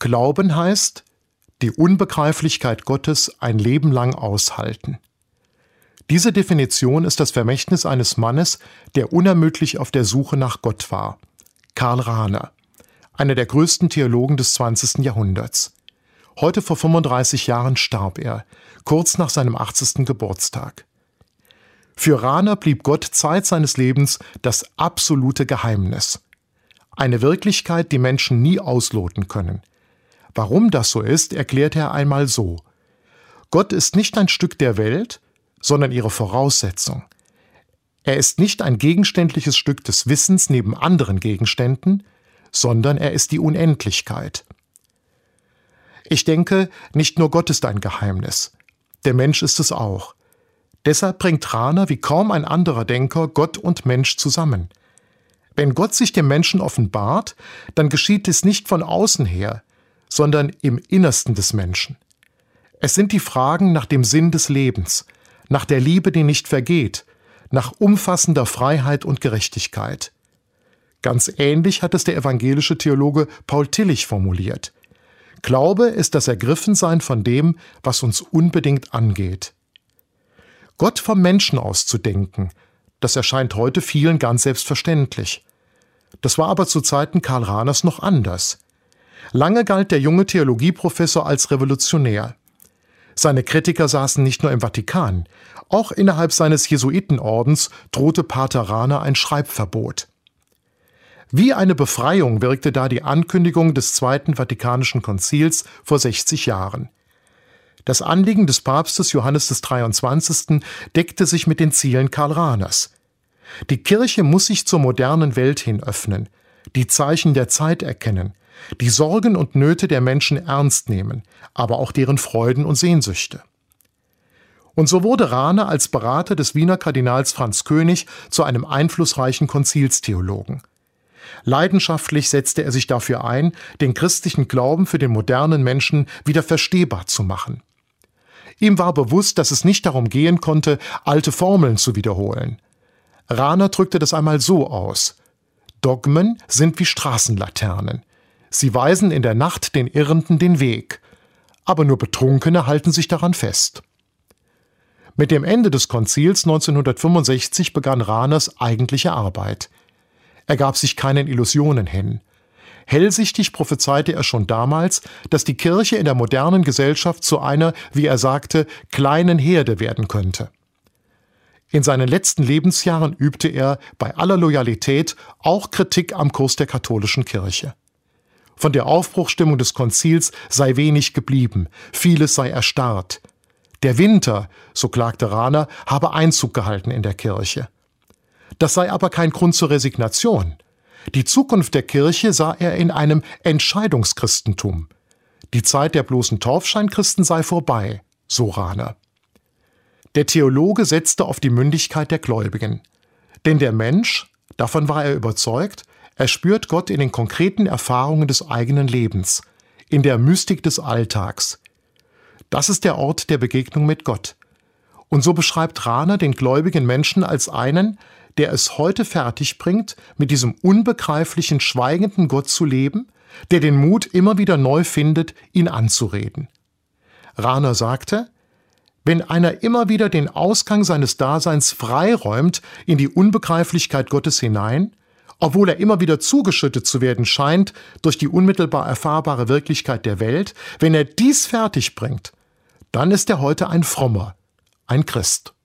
Glauben heißt, die Unbegreiflichkeit Gottes ein Leben lang aushalten. Diese Definition ist das Vermächtnis eines Mannes, der unermüdlich auf der Suche nach Gott war. Karl Rahner, einer der größten Theologen des 20. Jahrhunderts. Heute vor 35 Jahren starb er, kurz nach seinem 80. Geburtstag. Für Rahner blieb Gott Zeit seines Lebens das absolute Geheimnis. Eine Wirklichkeit, die Menschen nie ausloten können. Warum das so ist, erklärte er einmal so: Gott ist nicht ein Stück der Welt, sondern ihre Voraussetzung. Er ist nicht ein gegenständliches Stück des Wissens neben anderen Gegenständen, sondern er ist die Unendlichkeit. Ich denke, nicht nur Gott ist ein Geheimnis, der Mensch ist es auch. Deshalb bringt Rahner wie kaum ein anderer Denker Gott und Mensch zusammen. Wenn Gott sich dem Menschen offenbart, dann geschieht dies nicht von außen her, sondern im Innersten des Menschen. Es sind die Fragen nach dem Sinn des Lebens, nach der Liebe, die nicht vergeht, nach umfassender Freiheit und Gerechtigkeit. Ganz ähnlich hat es der evangelische Theologe Paul Tillich formuliert. Glaube ist das Ergriffensein von dem, was uns unbedingt angeht. Gott vom Menschen aus zu denken, das erscheint heute vielen ganz selbstverständlich. Das war aber zu Zeiten Karl Rahners noch anders. Lange galt der junge Theologieprofessor als revolutionär. Seine Kritiker saßen nicht nur im Vatikan, auch innerhalb seines Jesuitenordens drohte Pater Rahner ein Schreibverbot. Wie eine Befreiung wirkte da die Ankündigung des Zweiten Vatikanischen Konzils vor 60 Jahren. Das Anliegen des Papstes Johannes des 23. deckte sich mit den Zielen Karl Rahners. Die Kirche muss sich zur modernen Welt hin öffnen, die Zeichen der Zeit erkennen, die Sorgen und Nöte der Menschen ernst nehmen, aber auch deren Freuden und Sehnsüchte. Und so wurde Rahner als Berater des Wiener Kardinals Franz König zu einem einflussreichen Konzilstheologen. Leidenschaftlich setzte er sich dafür ein, den christlichen Glauben für den modernen Menschen wieder verstehbar zu machen. Ihm war bewusst, dass es nicht darum gehen konnte, alte Formeln zu wiederholen. Rahner drückte das einmal so aus: Dogmen sind wie Straßenlaternen. Sie weisen in der Nacht den Irrenden den Weg, aber nur Betrunkene halten sich daran fest. Mit dem Ende des Konzils 1965 begann Rahners eigentliche Arbeit. Er gab sich keinen Illusionen hin. Hellsichtig prophezeite er schon damals, dass die Kirche in der modernen Gesellschaft zu einer, wie er sagte, kleinen Herde werden könnte. In seinen letzten Lebensjahren übte er bei aller Loyalität auch Kritik am Kurs der katholischen Kirche. Von der Aufbruchsstimmung des Konzils sei wenig geblieben, vieles sei erstarrt. Der Winter, so klagte Rahner, habe Einzug gehalten in der Kirche. Das sei aber kein Grund zur Resignation. Die Zukunft der Kirche sah er in einem Entscheidungschristentum. Die Zeit der bloßen Taufscheinchristen sei vorbei, so Rahner. Der Theologe setzte auf die Mündigkeit der Gläubigen. Denn der Mensch, davon war er überzeugt, er spürt Gott in den konkreten Erfahrungen des eigenen Lebens, in der Mystik des Alltags. Das ist der Ort der Begegnung mit Gott. Und so beschreibt Rahner den gläubigen Menschen als einen, der es heute fertigbringt, mit diesem unbegreiflichen, schweigenden Gott zu leben, der den Mut immer wieder neu findet, ihn anzureden. Rahner sagte: Wenn einer immer wieder den Ausgang seines Daseins freiräumt in die Unbegreiflichkeit Gottes hinein, obwohl er immer wieder zugeschüttet zu werden scheint durch die unmittelbar erfahrbare Wirklichkeit der Welt, wenn er dies fertigbringt, dann ist er heute ein Frommer, ein Christ.